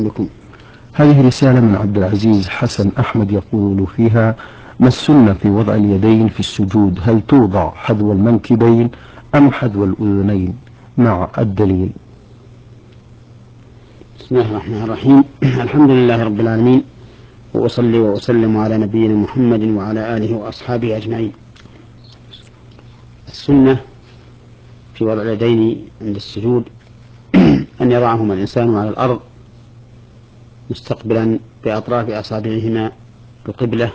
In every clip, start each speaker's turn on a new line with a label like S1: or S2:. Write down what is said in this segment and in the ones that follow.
S1: بكم.
S2: هذه رسالة من عبد العزيز حسن أحمد يقول فيها: ما السنة في وضع اليدين في السجود؟ هل توضع حذو المنكبين أم حذو الأذنين مع الدليل؟
S1: بسم الله الرحمن الرحيم. الحمد لله رب العالمين، وأصلي وأسلم على نبينا محمد وعلى آله وأصحابه أجمعين. السنة في وضع اليدين عند السجود أن يضعهما الإنسان على الأرض مستقبلا بأطراف أصابعهما القبلة،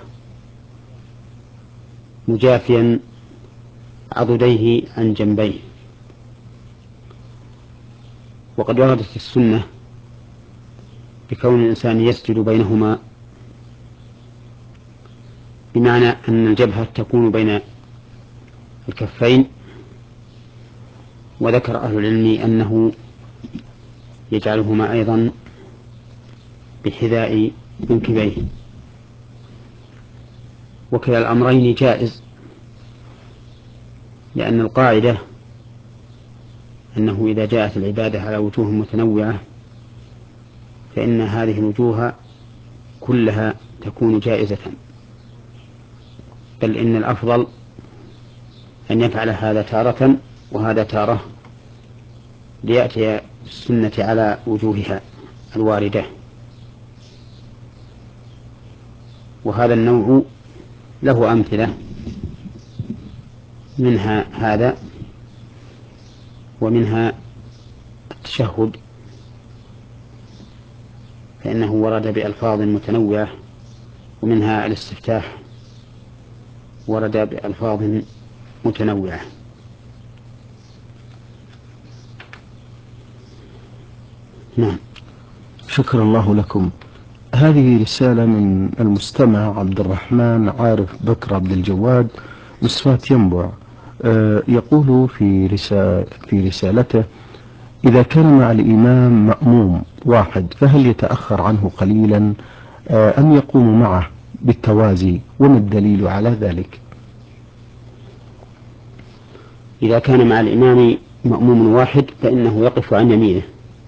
S1: مجافيا عضديه عن جنبيه. وقد وردت السنة بكون الإنسان يسجد بينهما، بمعنى أن الجبهة تكون بين الكفين. وذكر أهل العلم أنه يجعلهما أيضا بحذاء منكبيه، وكلا الأمرين جائز، لأن القاعدة أنه إذا جاءت العبادة على وجوه متنوعة فإن هذه الوجوه كلها تكون جائزة، بل إن الأفضل أن يفعل هذا تارة وهذا تارة، ليأتي السنة على وجوهها الواردة. وهذا النوع له أمثلة، منها هذا ومنها التشهد، فإنه ورد بألفاظ متنوعة، ومنها الاستفتاح ورد بألفاظ متنوعة. نعم.
S2: شكر الله لكم. هذه رسالة من المستمع عبد الرحمن عارف بكر عبد الجواد مصفات ينبع. يقول في رسالته: إذا كان مع الإمام مأموم واحد فهل يتأخر عنه قليلا أم يقوم معه بالتوازي؟ وما الدليل على ذلك؟
S1: إذا كان مع الإمام مأموم واحد فإنه يقف عن يمينه،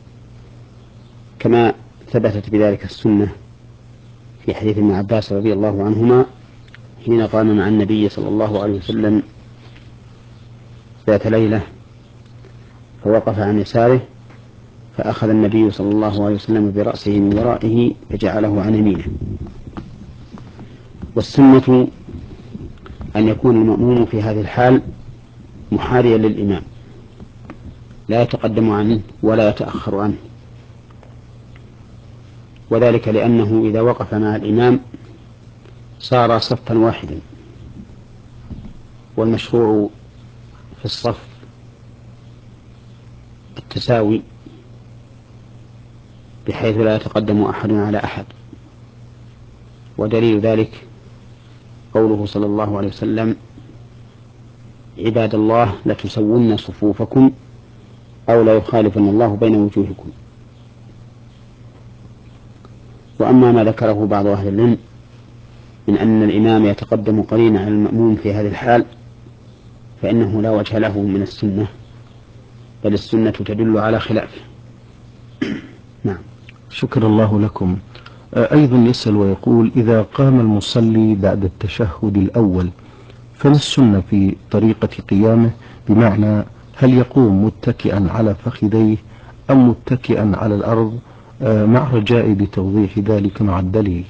S1: كما ثبتت بذلك السنة في حديث ابن عباس رضي الله عنهما حين قام مع النبي صلى الله عليه وسلم ذات ليلة فوقف عن يساره، فأخذ النبي صلى الله عليه وسلم برأسه من ورائه فجعله عن يمينه. والسنة أن يكون المأموم في هذه الحال محاذيا للإمام، لا يتقدم عنه ولا يتأخر عنه، وذلك لأنه إذا وقف مع الإمام صار صفا واحدا، والمشروع في الصف التساوي بحيث لا يتقدم أحد على أحد. ودليل ذلك قوله صلى الله عليه وسلم: عباد الله لتسون صفوفكم أو لا يخالفن الله بين وجوهكم. وأما ما ذكره بعض أهل العلم من أن الإمام يتقدم قليلا على المأموم في هذه الحال فإنه لا وجه له من السنة، بل السنة تدل على خلافه. نعم.
S2: شكر الله لكم. أيضا يسأل ويقول: إذا قام المصلي بعد التشهد الأول فما السنة في طريقة قيامه؟ بمعنى هل يقوم متكئا على فخذيه أم متكئا على الأرض؟ مع رجاء بتوضيح ذلك مع الدليل.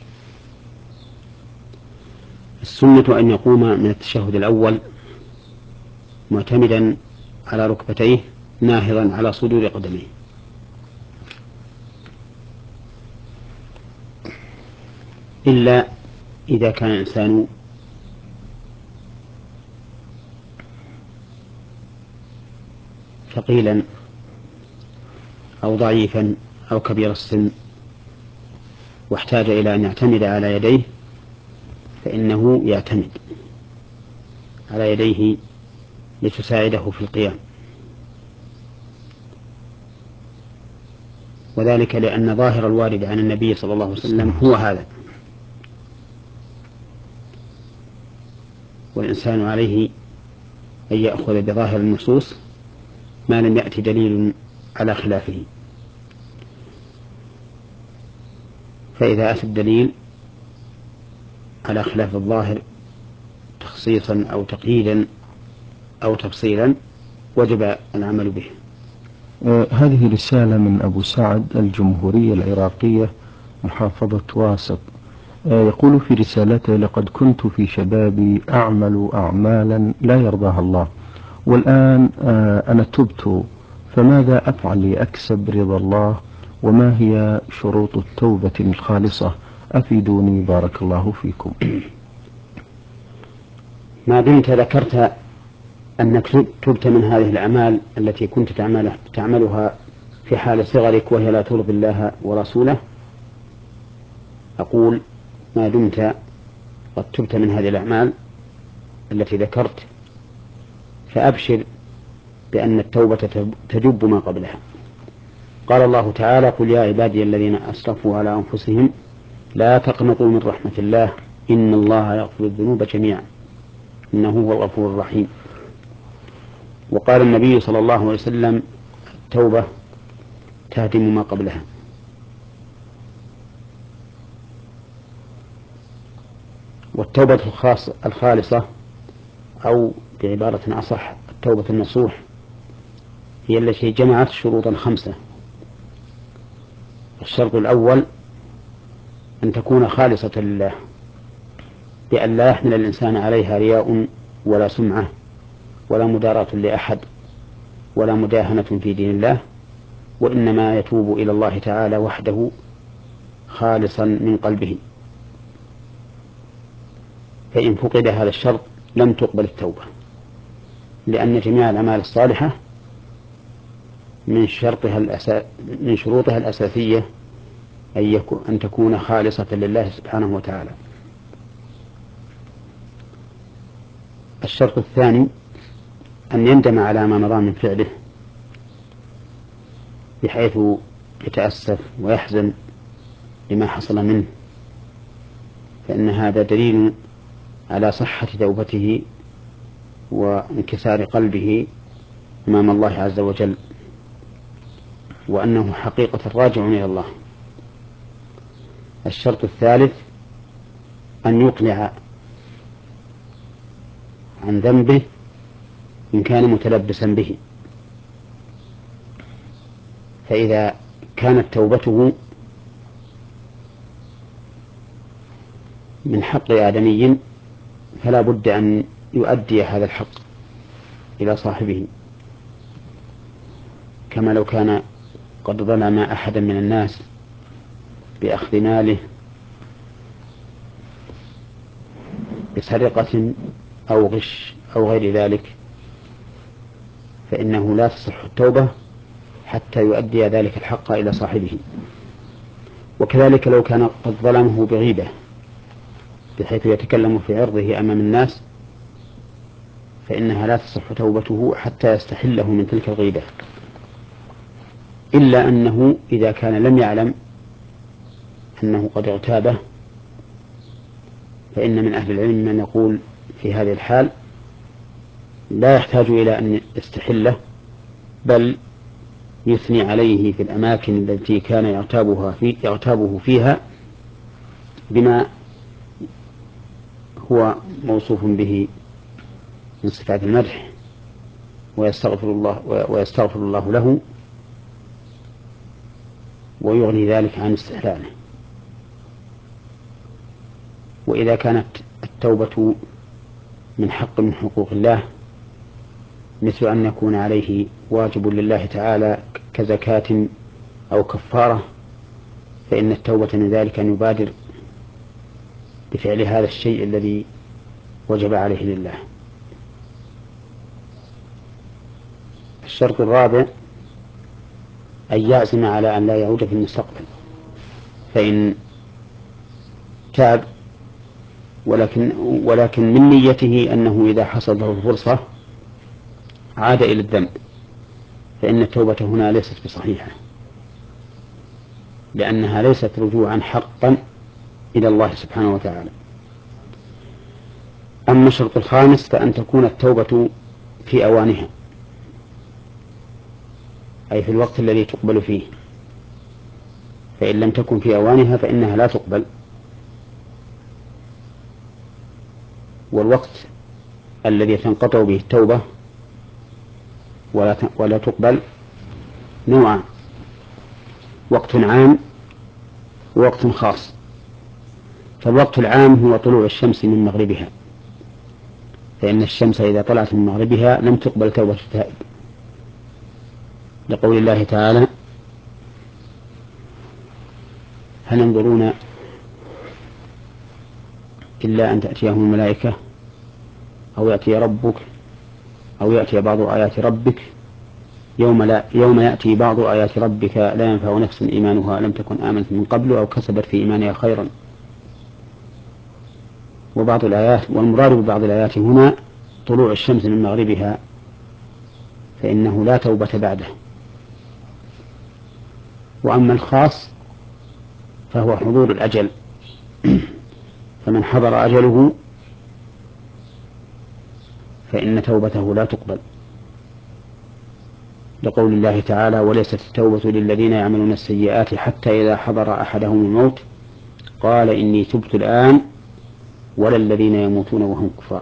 S1: السنة أن يقوم من التشهد الأول معتمدا على ركبتيه ناهضا على صدور قدميه، إلا إذا كان الإنسان ثقيلا أو ضعيفا أو كبير السن واحتاج إلى أن يعتمد على يديه فإنه يعتمد على يديه لتساعده في القيام، وذلك لأن ظاهر الوارد عن النبي صلى الله عليه وسلم هو هذا، والإنسان عليه أن يأخذ بظاهر النصوص ما لم يأتي دليل على خلافه. فإذا أتى الدليل على خلاف الظاهر تخصيصا أو تقييدا أو تفصيلا وجب العمل به.
S2: هذه رسالة من أبو سعد، الجمهورية العراقية، محافظة واسط. يقول في رسالته: لقد كنت في شبابي أعمل أعمالا لا يرضاها الله، والآن أنا تبت، فماذا أفعل لأكسب رضا الله؟ وما هي شروط التوبة الخالصة؟ أفيدوني بارك الله فيكم.
S1: ما دمت ذكرت أنك تبت من هذه الأعمال التي كنت تعملها في حال صغرك وهي لا ترضي الله ورسوله، أقول ما دمت قد تبت من هذه الأعمال التي ذكرت فأبشر بأن التوبة تجب ما قبلها. قال الله تعالى: قل يا عبادي الذين أسرفوا على أنفسهم لا تقنطوا من رحمة الله إن الله يغفر الذنوب جميعا إنه هو الغفور الرحيم. وقال النبي صلى الله عليه وسلم: التوبة تهدم ما قبلها. والتوبة الخالصة أو بعبارة أصح التوبة النصوح هي التي جمعت شروطا 5. الشرط الأول أن تكون خالصة لله، بأن لا يحمل الإنسان عليها رياء ولا سمعة ولا مداراة لأحد ولا مداهنة في دين الله، وإنما يتوب إلى الله تعالى وحده خالصا من قلبه. فإن فقد هذا الشرط لم تقبل التوبة، لأن جميع الأعمال الصالحة من شروطها الأساسية أن تكون خالصة لله سبحانه وتعالى. الشرط الثاني أن يندم على ما مضى من فعله بحيث يتأسف ويحزن لما حصل منه، فإن هذا دليل على صحة توبته وانكسار قلبه أمام الله عز وجل، وأنه حقيقة راجع إلى الله. الشرط الثالث أن يقلع عن ذنبه إن كان متلبسا به، فإذا كانت توبته من حق آدمي فلا بد أن يؤدي هذا الحق إلى صاحبه، كما لو كان قد ظلم أحدا من الناس بأخذ ماله بسرقة أو غش أو غير ذلك، فإنه لا تصح التوبة حتى يؤدي ذلك الحق إلى صاحبه. وكذلك لو كان قد ظلمه بغيبة بحيث يتكلم في عرضه أمام الناس، فإنها لا تصح توبته حتى يستحله من تلك الغيبة، إلا أنه إذا كان لم يعلم أنه قد اغتابه، فإن من أهل العلم من يقول في هذه الحال لا يحتاج إلى أن يستحله، بل يثني عليه في الأماكن التي كان يغتابه فيها بما هو موصوف به من صفات المدح، ويستغفر الله له ويغني ذلك عن استحلاله. وإذا كانت التوبة من حق من حقوق الله مثل أن يكون عليه واجب لله تعالى كزكاة أو كفارة، فإن التوبة من ذلك أن يبادر بفعل هذا الشيء الذي وجب عليه لله. الشرط الرابع أن يعزم على أن لا يعود في المستقبل، فإن تاب ولكن من نيته أنه إذا حصل له الفرصة عاد إلى الذنب، فإن التوبة هنا ليست بصحيحة، لأنها ليست رجوعا حقا إلى الله سبحانه وتعالى. أما الشرط الخامس فأن تكون التوبة في أوانها، أي في الوقت الذي تقبل فيه، فإن لم تكن في أوانها فإنها لا تقبل. والوقت الذي تنقطع به التوبة ولا تقبل نوعان: وقت عام ووقت خاص. فالوقت العام هو طلوع الشمس من مغربها، فإن الشمس إذا طلعت من مغربها لم تقبل توبة التائب، لقول الله تعالى: هل ينظرون إلا أن تأتيهم الملائكة أو يأتي ربك أو يأتي بعض آيات ربك يوم يأتي بعض آيات ربك لا ينفع نفس إيمانها لم تكن آمنت من قبل أو كسبت في إيمانها خيرا. وبعض الآيات، والمراد ببعض الآيات هنا طلوع الشمس من مغربها، فإنه لا توبة بعده. وأما الخاص فهو حضور الأجل، فمن حضر أجله فإن توبته لا تقبل، لقول الله تعالى: وليست التوبة للذين يعملون السيئات حتى إذا حضر أحدهم الموت قال إني تبت الآن ولا الذين يموتون وهم كفار.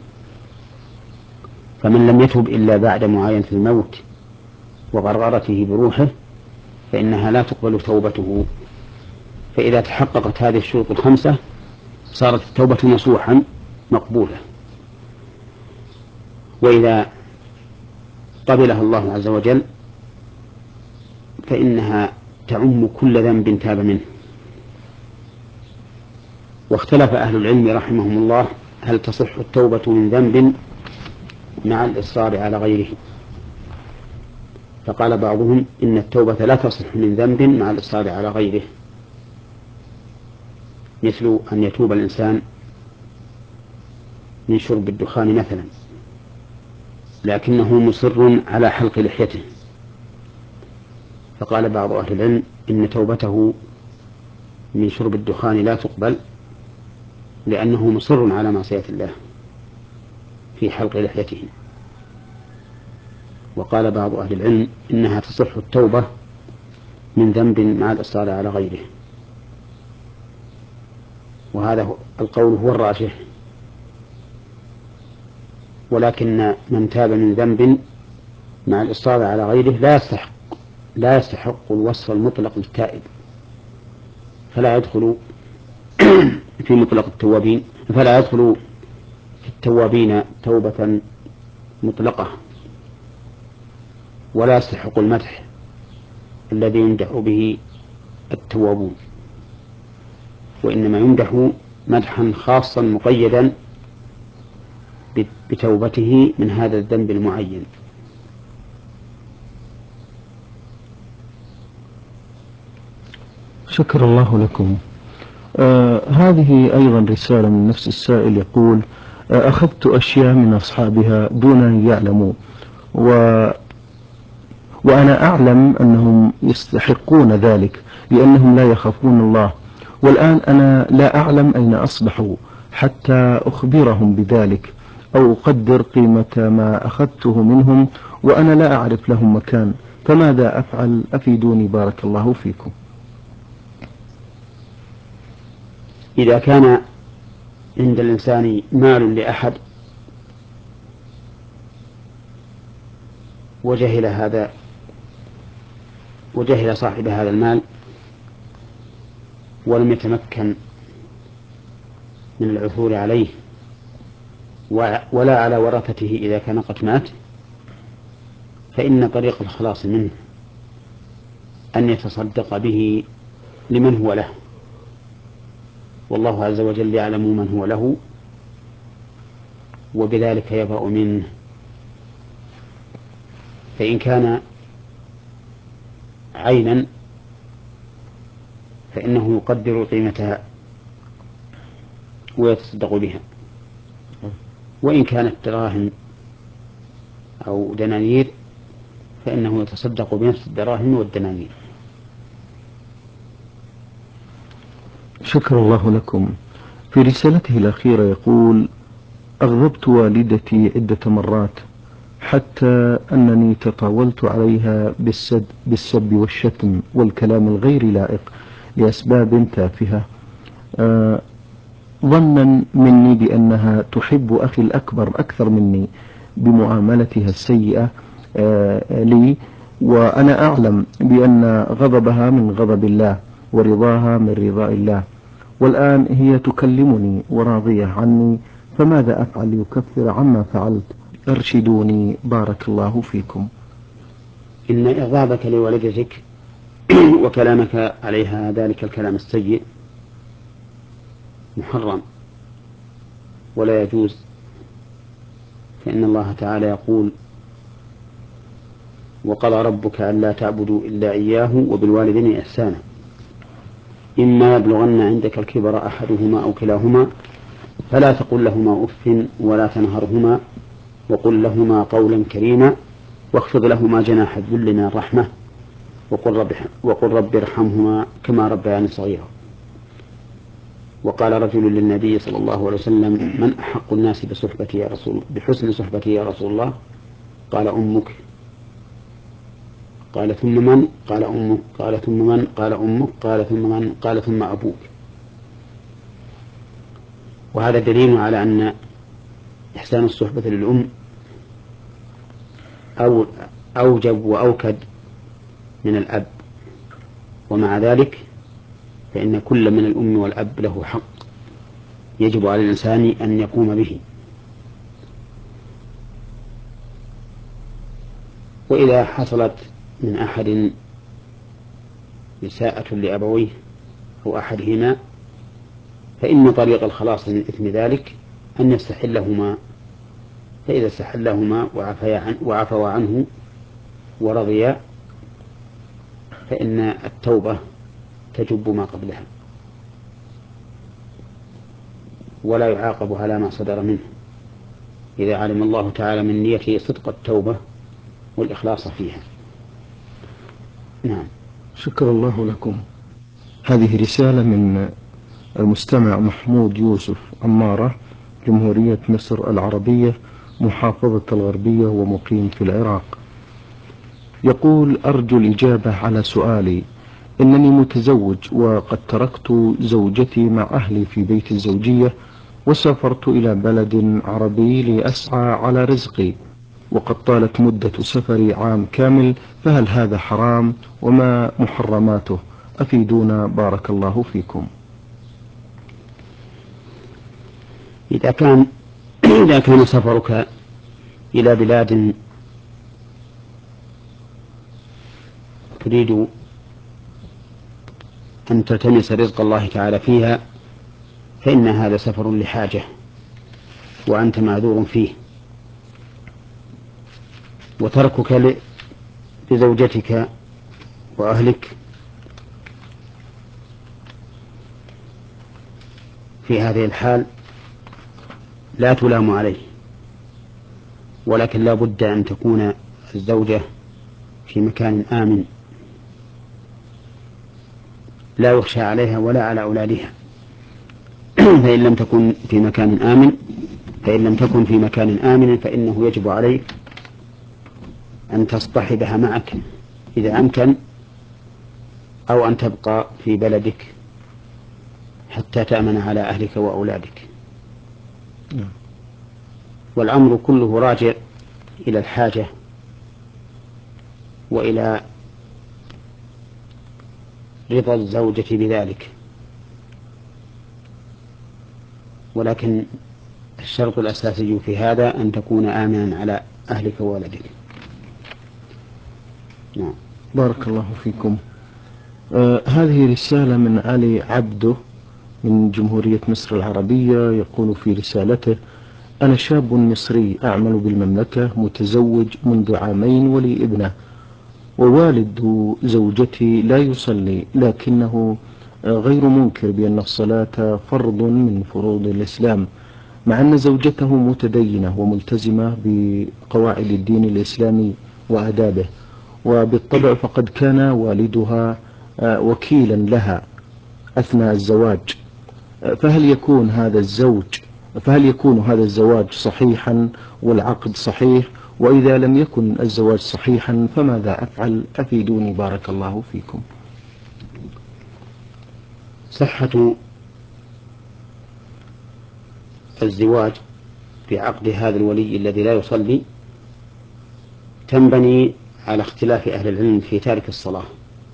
S1: فمن لم يتب إلا بعد معاينة الموت وغرغرته بروحه فإنها لا تقبل توبته. فإذا تحققت هذه الشروط الخمسة صارت التوبة نصوحا مقبولة. وإذا قبلها الله عز وجل فإنها تعم كل ذنب تاب منه. واختلف أهل العلم رحمهم الله هل تصح التوبة من ذنب مع الإصرار على غيره. فقال بعضهم إن التوبة لا تصح من ذنب مع الإصرار على غيره، مثل أن يتوب الإنسان من شرب الدخان مثلا لكنه مصر على حلق لحيته، فقال بعض أهل العلم إن توبته من شرب الدخان لا تقبل لأنه مصر على معصية الله في حلق لحيته. وقال بعض أهل العلم إنها تصح التوبة من ذنب مع الإصرار على غيره، وهذا القول هو الراجح. ولكن من تاب من ذنب مع الإصرار على غيره لا يستحق الوصف المطلق للتائب، فلا يدخل في مطلق التوابين، فلا يدخل في التوابين توبة مطلقة، ولا يستحق المدح الذي يمدح به التوابون، وإنما يمدح مدحا خاصا مقيدا بتوبته من هذا الذنب المعين.
S2: شكر الله لكم. هذه أيضا رسالة من نفس السائل يقول: أخذت أشياء من أصحابها دون أن يعلموا، وأنا أعلم أنهم يستحقون ذلك لأنهم لا يخافون الله، والآن أنا لا أعلم أين أصبحوا حتى أخبرهم بذلك أو أقدر قيمة ما أخذته منهم، وأنا لا أعرف لهم مكان، فماذا أفعل؟ أفيدوني بارك الله فيكم.
S1: إذا كان عند الإنسان مال لأحد وجهل صاحب هذا المال ولم يتمكن من العثور عليه ولا على ورثته إذا كان قد مات، فإن طريق الخلاص منه أن يتصدق به لمن هو له، والله عز وجل يعلم من هو له وبذلك يبرأ منه. فإن كان عينا فإنه يقدر قيمتها ويتصدق بها، وإن كانت دراهم أو دنانير فإنه يتصدق بنفس الدراهم والدنانير.
S2: شكر الله لكم. في رسالته الأخيرة يقول: أغضبت والدتي عدة مرات حتى أنني تطاولت عليها بالسب والشتم والكلام الغير لائق لأسباب تافهة، ظنا مني بأنها تحب أخي الأكبر أكثر مني بمعاملتها السيئة لي، وأنا أعلم بأن غضبها من غضب الله ورضاها من رضاء الله، والآن هي تكلمني وراضية عني، فماذا أفعل ليكفر عما فعلت؟ ارشدوني بارك الله فيكم.
S1: إن إغضابك لوالدتك وكلامك عليها ذلك الكلام السيء محرم ولا يجوز، فإن الله تعالى يقول: وقضى ربك ألا تعبدوا إلا إياه وبالوالدين إحسانا، إما يبلغن عندك الكبر أحدهما أو كلاهما فلا تقل لهما أف ولا تنهرهما وقل لهما قولا كريما واخفض لهما جناح الذل من الرحمة وقل رب ارحمهما كما ربياني صغيرا. وقال رجل للنبي صلى الله عليه وسلم: من أحق الناس بحسن صحبتي يا رسول الله؟ قال: أمك. قال: ثم من؟ قال: أمك. قال: ثم من؟ قال: أمك. قال: ثم من؟ قال: ثم أبوك. وهذا دليل على أن إحسان الصحبة للأم أوجب وأوكد من الأب، ومع ذلك فإن كل من الأم والأب له حق يجب على الإنسان أن يقوم به. وإذا حصلت من أحد إساءة لأبويه أو أحدهما فإن طريق الخلاص من إثم ذلك أن يستحلهما، فإذا استحلهما وعفوا عنه ورضيا فإن التوبة تجب ما قبلها ولا يعاقب على ما صدر منه إذا علم الله تعالى من نيته صدق التوبة والإخلاص فيها. نعم.
S2: شكر الله لكم. هذه رسالة من المستمع محمود يوسف عمارة، جمهورية مصر العربية، محافظة الغربية، ومقيم في العراق. يقول: أرجو الإجابة على سؤالي. إنني متزوج وقد تركت زوجتي مع أهلي في بيت الزوجية وسافرت إلى بلد عربي لأسعى على رزقي، وقد طالت مدة سفري عام كامل، فهل هذا حرام؟ وما محرماته؟ أفيدونا بارك الله فيكم.
S1: إذا كان سفرك إلى بلاد تريد أن تلتمس رزق الله تعالى فيها فإن هذا سفر لحاجة وأنت معذور فيه، وتركك لزوجتك وأهلك في هذه الحال لا تلام عليه، ولكن لا بد أن تكون الزوجة في مكان آمن لا يخشى عليها ولا على أولادها. فإن لم تكن في مكان آمن فإنه يجب عليك أن تصطحبها معك إذا أمكن، أو أن تبقى في بلدك حتى تأمن على أهلك وأولادك. والأمر كله راجع إلى الحاجة وإلى رضا الزوجة بذلك، ولكن الشرط الأساسي في هذا أن تكون آمنا على أهلك وولدك. نعم.
S2: بارك الله فيكم. هذه رسالة من علي عبده من جمهورية مصر العربية، يقول في رسالته: أنا شاب مصري أعمل بالمملكة، متزوج منذ عامين ولي ابنة، ووالد زوجتي لا يصلي، لكنه غير منكر بأن الصلاة فرض من فروض الإسلام، مع أن زوجته متدينة وملتزمة بقواعد الدين الإسلامي وآدابه، وبالطبع فقد كان والدها وكيلا لها أثناء الزواج. فهل يكون هذا الزواج صحيحا والعقد صحيح؟ وإذا لم يكن الزواج صحيحا فماذا أفعل؟ أفيدوني بارك الله فيكم.
S1: صحة الزواج بعقد هذا الولي الذي لا يصلي تنبني على اختلاف أهل العلم في تارك الصلاة،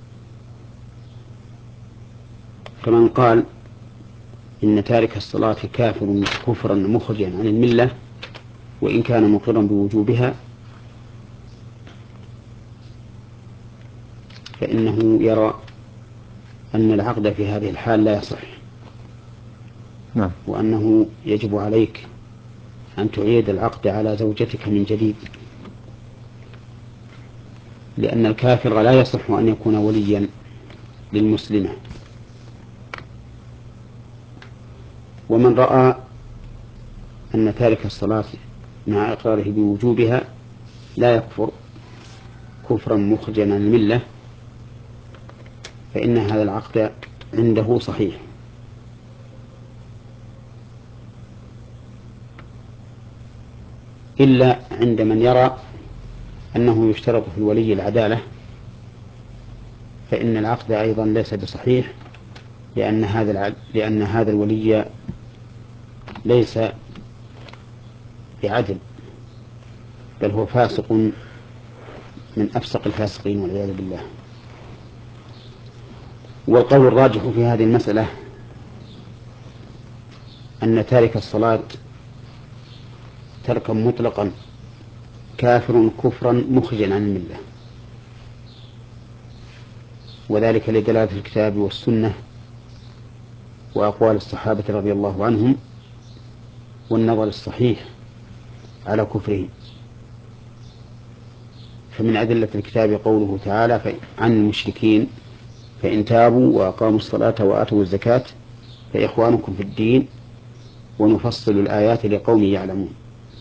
S1: فمن قال إن تارك الصلاة كافر كفرا مخرجا عن الملة وإن كان مقرا بوجوبها فإنه يرى أن العقد في هذه الحال لا يصح،
S2: نعم.
S1: وأنه يجب عليك أن تعيد العقد على زوجتك من جديد، لأن الكافر لا يصح أن يكون وليا للمسلمة. ومن رأى أن تارك الصلاة مع إقراره بوجوبها لا يكفر كفرا مخرجا عن الملة فإن هذا العقد عنده صحيح. إلا عند من يرى أنه يشترط في الولي العدالة، فإن العقد أيضا ليس بصحيح، لأن هذا الولي ليس بعدل، بل هو فاسق من أفسق الفاسقين والعياذ بالله. والقول الراجح في هذه المسألة أن تارك الصلاة تركا مطلقا كافر كفرا مخرجا عن الملة، وذلك لدلالة الكتاب والسنة وأقوال الصحابة رضي الله عنهم والنظر الصحيح على كفرهم. فمن أدلة الكتاب قوله تعالى عن المشركين فإن تابوا وأقاموا الصلاة وآتوا الزكاة فإخوانكم في الدين ونفصل الآيات لقوم يعلمون.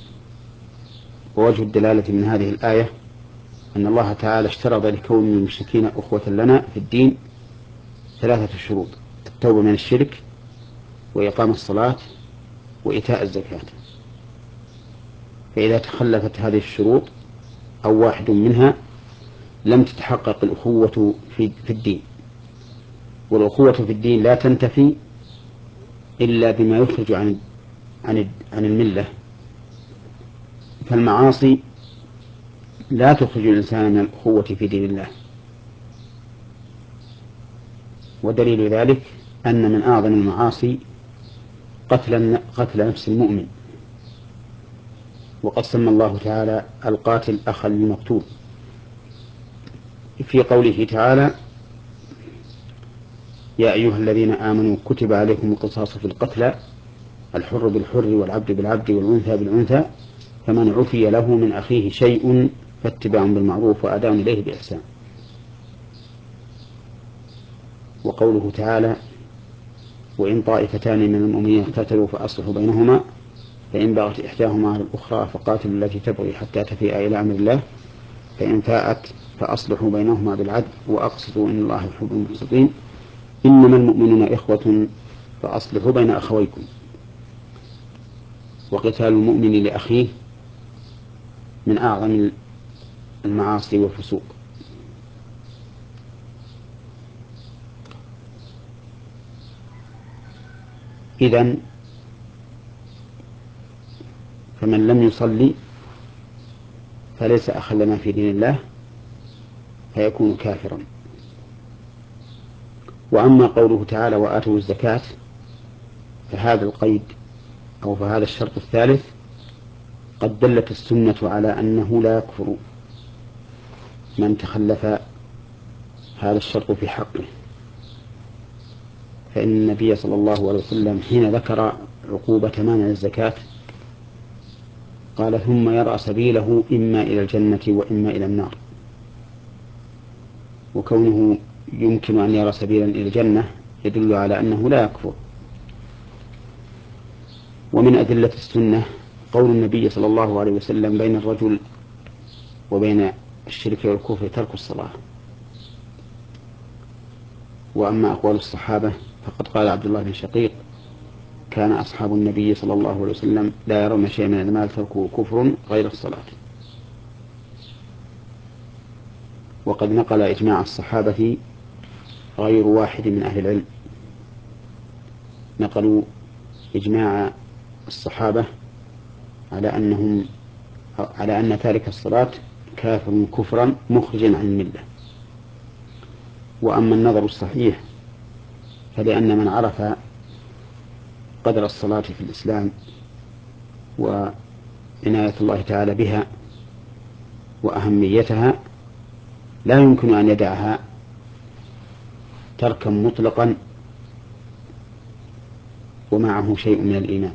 S1: ووجه الدلالة من هذه الآية أن الله تعالى اشترط لكون المشركين أخوة لنا في الدين 3 شروط: التوبة من الشرك وإقام الصلاة وإيتاء الزكاة. فإذا تخلفت هذه الشروط أو واحد منها لم تتحقق الأخوة في الدين، والأخوة في الدين لا تنتفي إلا بما يخرج عن الملة. فالمعاصي لا تخرج الإنسان من الأخوة في دين الله، ودليل ذلك أن من أعظم المعاصي قتل نفس المؤمن، وقد سمى الله تعالى القاتل أخا للمقتول في قوله تعالى يا أيها الذين آمنوا كتب عليكم القصاص في القتلى الحر بالحر والعبد بالعبد والأنثى بالأنثى فمن عفي له من أخيه شيء فاتباع بالمعروف وأداء إليه بإحسان. وقوله تعالى وإن طائفتان من المؤمنين اقتتلوا فأصلحوا بينهما فإن بغت إحداهما على الأخرى فقاتلوا التي تبغي حتى تفيء إلى أمر الله فإن فاءت فأصلحوا بينهما بالعدل وأقسطوا إن الله يحب المقسطين إنما المؤمنون إخوة فأصلحوا بين أخويكم. وقتال المؤمن لأخيه من أعظم المعاصي والفسوق. إذن فمن لم يصلي فليس أخا لنا في دين الله فيكون كافرا. وأما قوله تعالى وآتوا الزكاة فهذا القيد أو فهذا الشرط الثالث قد دلت السنة على أنه لا يكفر من تخلف هذا الشرط في حقه، فإن النبي صلى الله عليه وسلم حين ذكر عقوبة مانع الزكاة قال ثم يرى سبيله إما إلى الجنة وإما إلى النار. وكونه يمكن أن يرى سبيلا إلى الجنة يدل على أنه لا يكفر. ومن أدلة السنة قول النبي صلى الله عليه وسلم بين الرجل وبين الشرك والكفر ترك الصلاة. وأما أقوال الصحابة فقد قال عبد الله بن شقيق كان أصحاب النبي صلى الله عليه وسلم لا يرون شيئا من المال تركه كفر غير الصلاة. وقد نقل إجماع الصحابة غير واحد من أهل العلم، نقلوا إجماع الصحابة على أن تارك الصلاة كافر كفرا مخرجا عن الملة. وأما النظر الصحيح فلأن من عرف قدر الصلاة في الإسلام وعناية الله تعالى بها وأهميتها لا يمكن أن يدعها تركا مطلقا ومعه شيء من الإيمان.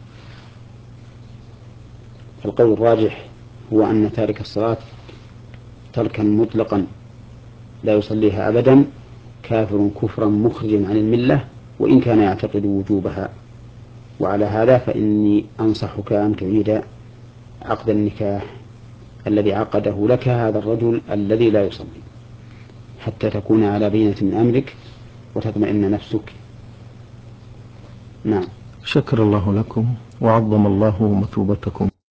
S1: فالقول الراجح هو أن تارك الصلاة تركا مطلقا لا يصليها أبدا كافر كفرا مخرجا عن الملة وإن كان يعتقد وجوبها. وعلى هذا فإني أنصحك أن تعيد عقد النكاح الذي عقده لك هذا الرجل الذي لا يصلي حتى تكون على بينة من أمرك وتطمئن نفسك. نعم.
S2: شكر الله لكم وعظم الله مثوبتكم.